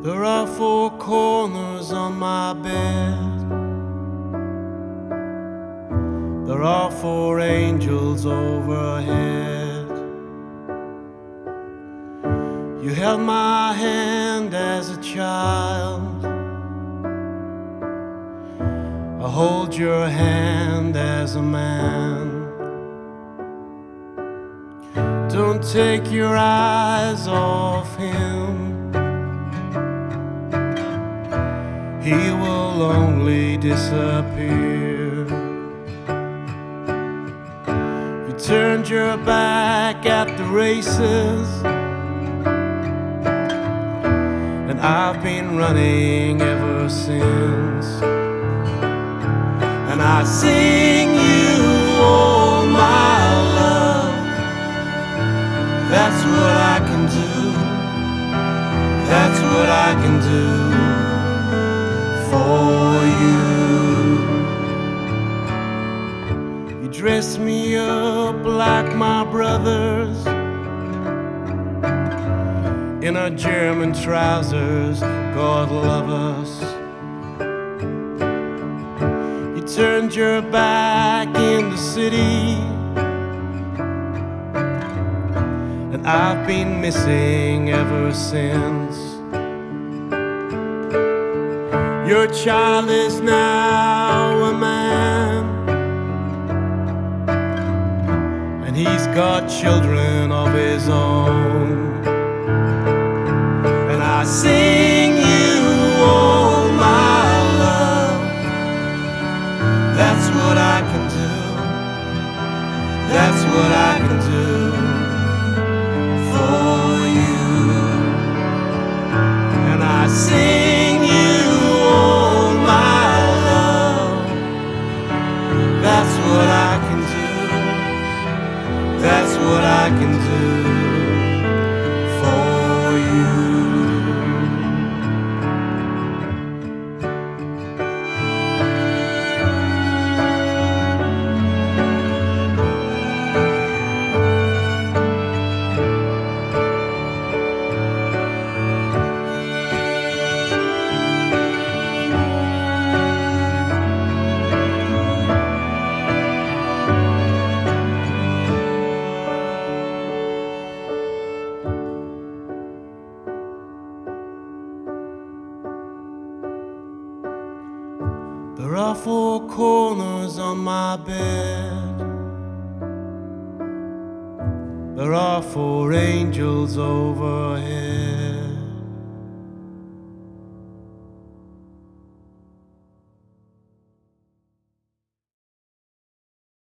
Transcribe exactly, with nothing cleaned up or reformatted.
There are four corners on my bed. There are four angels overhead. You held my hand as a child. I hold your hand as a man. Don't take your eyes off him. He will only disappear. You turned your back at the races, and I've been running ever since. And I sing you all my love. That's what I can do. That's what I can do for you. You dress me up like my brothers in our German trousers, God love us. You turned your back in the city, and I've been missing ever since. Your child is now a man, and he's got children of his own. And I sing you all my love. That's what I can do. That's what I can do for you. And I sing you all my love. That's what I can do. That's what I can do for you. There are four corners on my bed. There are four angels overhead.